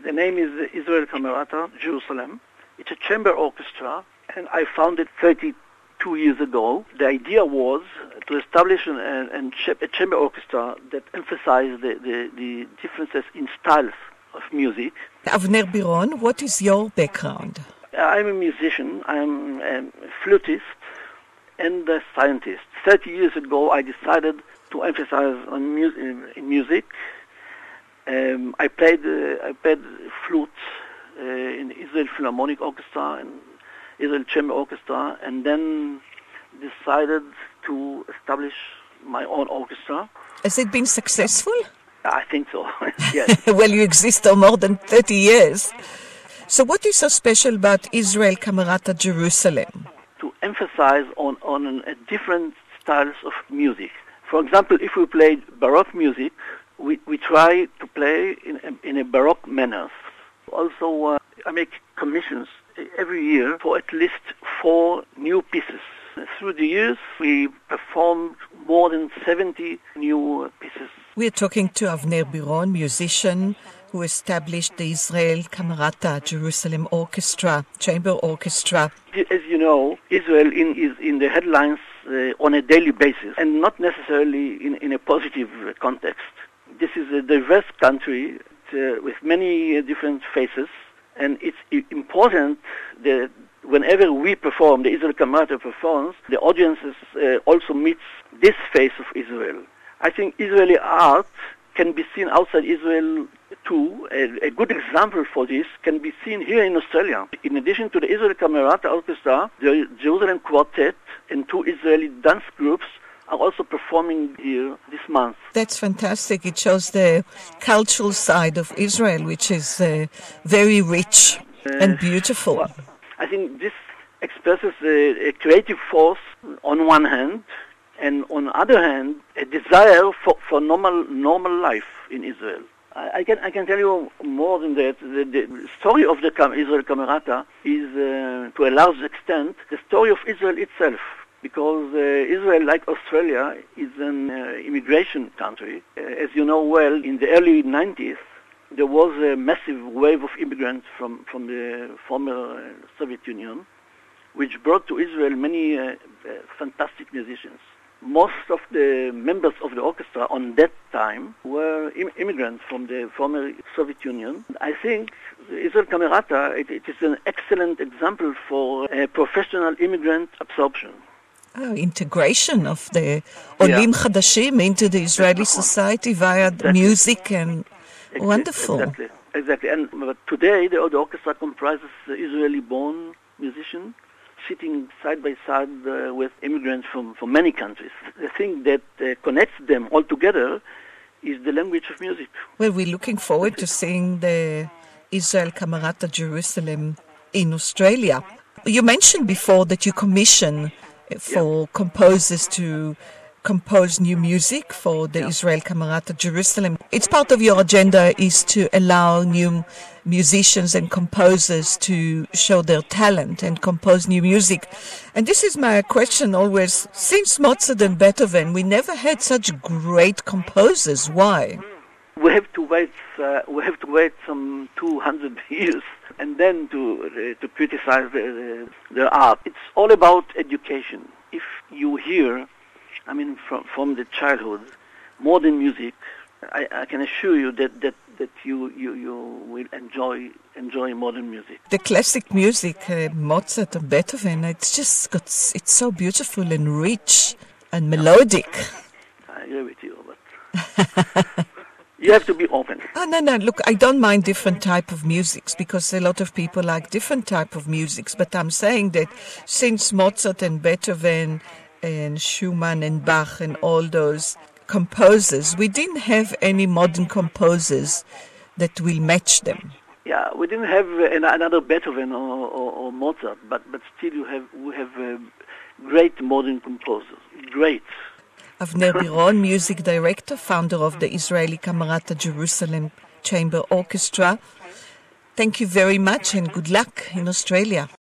The name is Israel Camerata, Jerusalem. It's a chamber orchestra, and I founded 32 years ago. The idea was to establish a chamber orchestra that emphasized the differences in styles of music. Avner Biron, what is your background? I'm a musician, I'm a flutist and a scientist. 30 years ago, I decided to emphasize on music. I played flute in the Israel Philharmonic Orchestra and Israel Chamber Orchestra, and then decided to establish my own orchestra. Has it been successful? I think so, yes. Well, you exist for more than 30 years. So what is so special about Israel Camerata Jerusalem? To emphasize on different styles of music. For example, if we play Baroque music, we try to play in a Baroque manner. Also, I make commissions every year for at least 4 new pieces. Through the years, we performed more than 70 new pieces. We're talking to Avner Biron, musician who established the Israel Camerata Jerusalem Orchestra, Chamber Orchestra. As you know, Israel is in the headlines on a daily basis, and not necessarily in a positive context. This is a diverse country with many different faces, and it's important that whenever we perform, the Israel Camerata performs, the audiences also meets this face of Israel. I think Israeli art can be seen outside Israel too. A good example for this can be seen here in Australia. In addition to the Israel Camerata Orchestra, the Jerusalem Quartet and 2 Israeli dance groups are also performing here this month. That's fantastic. It shows the cultural side of Israel, which is very rich and beautiful. Well, I think this expresses a creative force on one hand, and on the other hand, a desire for normal life in Israel. I can tell you more than that. The story of the Israel Camerata is, to a large extent, the story of Israel itself. Because Israel, like Australia, is an immigration country. As you know well, in the early 90s, there was a massive wave of immigrants from the former Soviet Union, which brought to Israel many fantastic musicians. Most of the members of the orchestra on that time were immigrants from the former Soviet Union. I think Israel Camerata, it is an excellent example for professional immigrant absorption. Integration of the Olim Chadashim into the Israeli society via the music and wonderful. Exactly. But today the orchestra comprises Israeli-born musicians sitting side by side with immigrants from many countries. The thing that connects them all together is the language of music. Well, we're looking forward to seeing the Israel Camerata Jerusalem in Australia. You mentioned before that you commission for composers to compose new music for the Israel Camerata Jerusalem. It's part of your agenda is to allow new musicians and composers to show their talent and compose new music. And this is my question always. Since Mozart and Beethoven, we never had such great composers. Why? We have to wait some 200 years and then to criticize their art. It's all about education. If you hear, from the childhood, modern music, I can assure you that you will enjoy modern music. The classic music, Mozart and Beethoven, it's so beautiful and rich and melodic. I agree with you, but you have to be open. No. Look, I don't mind different type of musics because a lot of people like different type of musics. But I'm saying that since Mozart and Beethoven and Schumann and Bach and all those composers, we didn't have any modern composers that will match them. Yeah, we didn't have another Beethoven or Mozart, but still we have great modern composers. Great. Avner Biron, music director, founder of the Israeli Camerata Jerusalem Chamber Orchestra. Thank you very much and good luck in Australia.